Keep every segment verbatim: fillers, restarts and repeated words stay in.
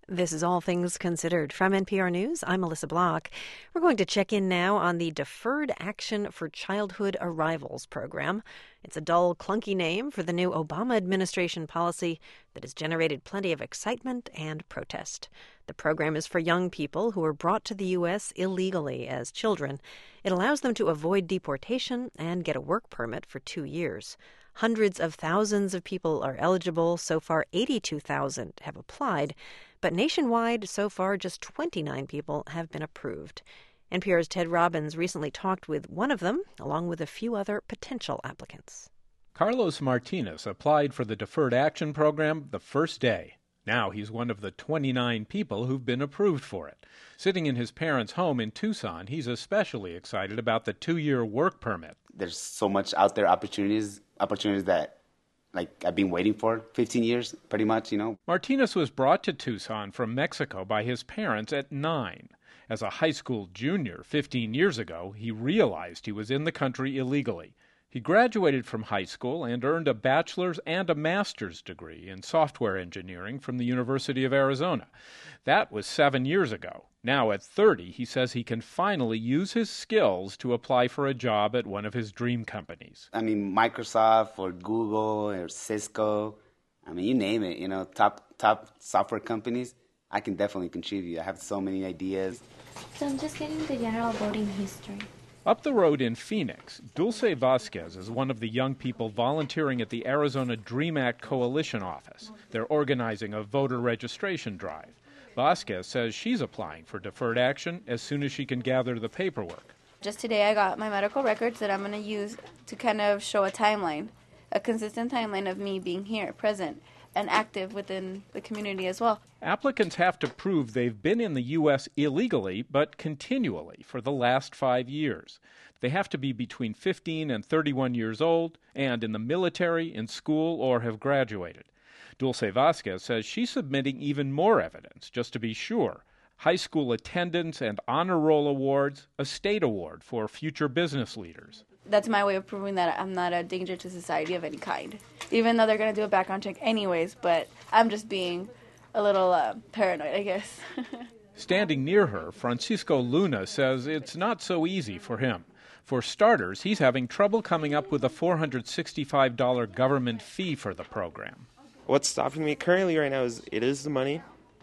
This is All Things Considered from N P R News. I'm Melissa Block. We're going to check in now on the Deferred Action for Childhood Arrivals program. It's a dull, clunky name for the new Obama administration policy that has generated plenty of excitement and protest. The program is for young people who were brought to the U S illegally as children. It allows them to avoid deportation and get a work permit for two years. Hundreds of thousands of people are eligible. So far, eighty-two thousand have applied. But nationwide, so far, just twenty-nine people have been approved. N P R's Ted Robbins recently talked with one of them, along with a few other potential applicants. Carlos Martinez applied for the Deferred Action Program the first day. Now he's one of the twenty-nine people who've been approved for it. Sitting in his parents' home in Tucson, he's especially excited about the two-year work permit. There's so much out there, opportunities, opportunities that like I've been waiting for fifteen years, pretty much, you know. Martinez was brought to Tucson from Mexico by his parents at nine. As a high school junior fifteen years ago, he realized he was in the country illegally. He graduated from high school and earned a bachelor's and a master's degree in software engineering from the University of Arizona. That was seven years ago. Now at thirty, he says he can finally use his skills to apply for a job at one of his dream companies. I mean, Microsoft or Google or Cisco, I mean, you name it, you know, top top software companies, I can definitely contribute. I have so many ideas. So I'm just getting the general voting history. Up the road in Phoenix, Dulce Vasquez is one of the young people volunteering at the Arizona DREAM Act Coalition office. They're organizing a voter registration drive. Vasquez says she's applying for deferred action as soon as she can gather the paperwork. Just today I got my medical records that I'm going to use to kind of show a timeline, a consistent timeline of me being here, present, and active within the community as well. Applicants have to prove they've been in the U S illegally, but continually for the last five years. They have to be between fifteen and thirty-one years old and in the military, in school, or have graduated. Dulce Vasquez says she's submitting even more evidence, just to be sure. High school attendance and honor roll awards, a state award for future business leaders. That's my way of proving that I'm not a danger to society of any kind, even though they're going to do a background check anyways, but I'm just being a little uh, paranoid, I guess. Standing near her, Francisco Luna says it's not so easy for him. For starters, he's having trouble coming up with a four hundred sixty-five dollars government fee for the program. What's stopping me currently right now is it is the money,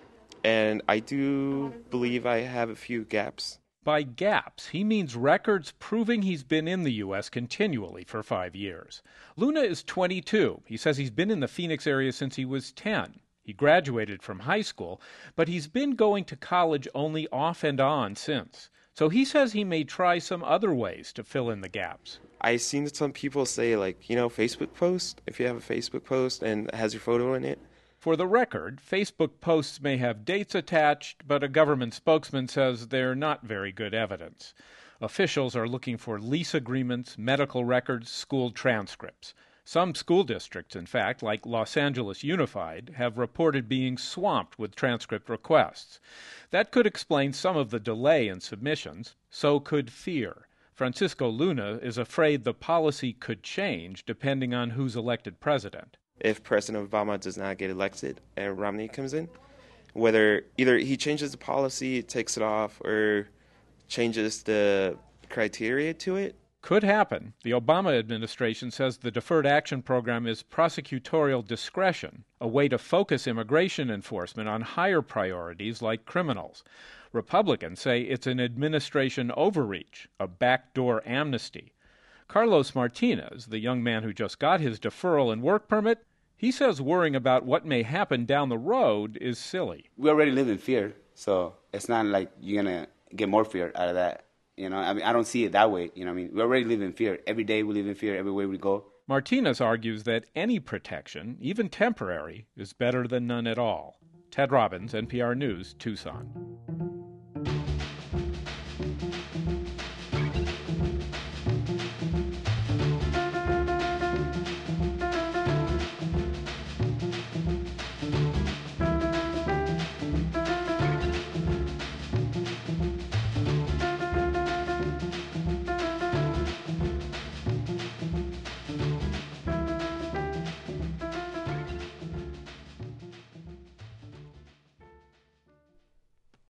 and I do believe I have a few gaps. By gaps, he means records proving he's been in the U S continually for five years. Luna is twenty-two. He says he's been in the Phoenix area since he was ten. He graduated from high school, but he's been going to college only off and on since. So he says he may try some other ways to fill in the gaps. I've seen some people say, like, you know, Facebook post, if you have a Facebook post and it has your photo in it. For the record, Facebook posts may have dates attached, but a government spokesman says they're not very good evidence. Officials are looking for lease agreements, medical records, school transcripts. Some school districts, in fact, like Los Angeles Unified, have reported being swamped with transcript requests. That could explain some of the delay in submissions. So could fear. Francisco Luna is afraid the policy could change depending on who's elected president. If President Obama does not get elected and Romney comes in, whether either he changes the policy, takes it off, or changes the criteria to it. Could happen. The Obama administration says the Deferred Action Program is prosecutorial discretion, a way to focus immigration enforcement on higher priorities like criminals. Republicans say it's an administration overreach, a backdoor amnesty. Carlos Martinez, the young man who just got his deferral and work permit, he says worrying about what may happen down the road is silly. We already live in fear, so it's not like you're going to get more fear out of that. You know, I mean, I don't see it that way. You know what I mean? We already live in fear. Every day we live in fear everywhere we go. Martinez argues that any protection, even temporary, is better than none at all. Ted Robbins, N P R News, Tucson.